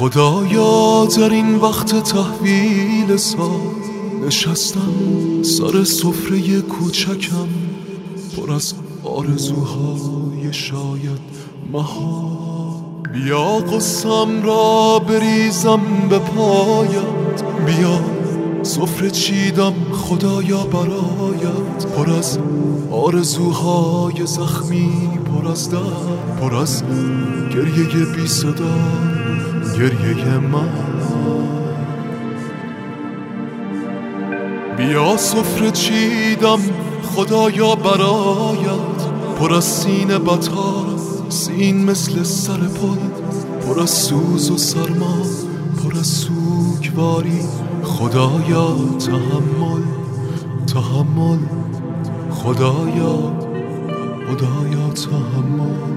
خدایا در این وقت تحویل سال نشستم سر سفره کوچکم پر از آرزوهای شاید محال. بیا قصم را بریزم به پایت، بیا سفره چیدم خدایا برایت، پر از آرزوهای زخمی، پر از درد، پر از گریه بی صدا، گریه من. بیا سفره چیدم خدایا برایت، پر از سینه بطار، سین مثل سر پل، پر از سوز و سرما، پر از سوگواری. خدایا تحمل، تحمل، خدایا، خدایا تحمل.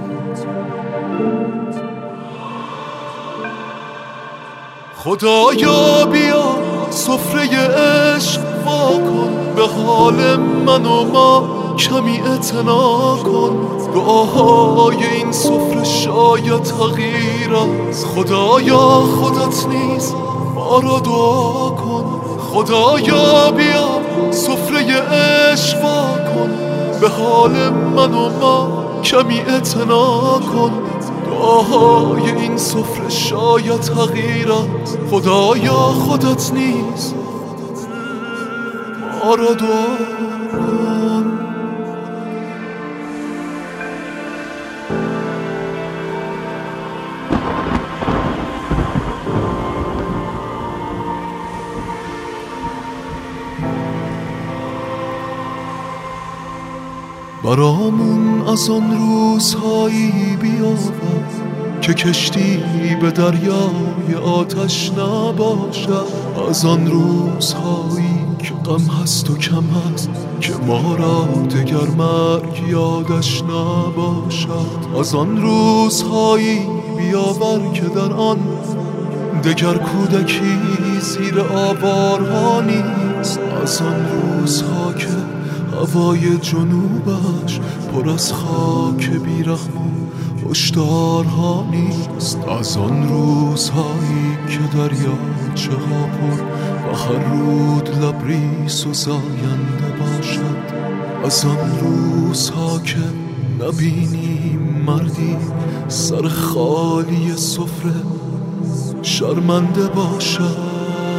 خدایا بیا سفره عشق واکن، به حال من و ما کمی اعتنا کن. دعاهای این سفره شاید تغییر است، خدایا خودت نیز ما را دعا کن. خدایا بیا سفره عشق واکن، به حال من و ما کمی اعتنا کن. دعاهای این سفره شاید تغییر است، خدایا خودت نیز ما را دعا کن. برامون از آن روزهایی بیاور که کشتی به دریای آتش نباشد، از آن روزهایی که غم هست و کم هست، که ما را دگر مرگ یادش نباشد. از آن روزهایی بیاور که در آن دگر کودکی زیر آوارها نیست، از آن روزها که هوای جنوبش پر از خاک بیرحم و هشدارها نیست، از آن روزهایی که دریاچه ها پر و هر رود لبریز و زاینده باشد، از آن روزها که نبینیم مردی سر خالی سفره شرمنده باشد.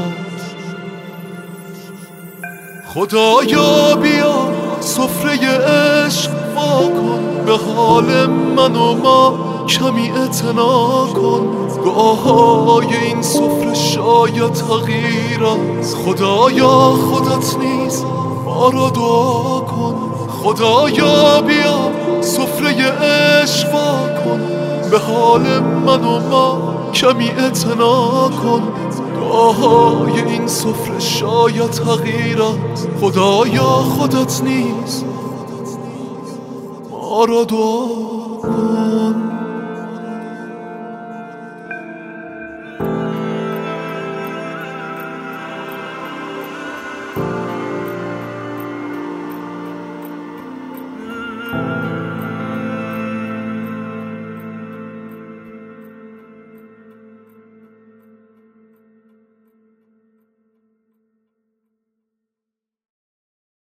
خدایا بیا سفره عشق واکن، به حال من و ما کمی اعتنا کن. دعاهای این سفره شاید تغییر است، خدایا خودت نیز ما را دعا کن. خدایا بیا سفره عشق واکن، به حال من و ما کمی اعتنا کن. دعاهای این سفره شاید تغییر است، خدایا خودت نیز ما را دعا کن.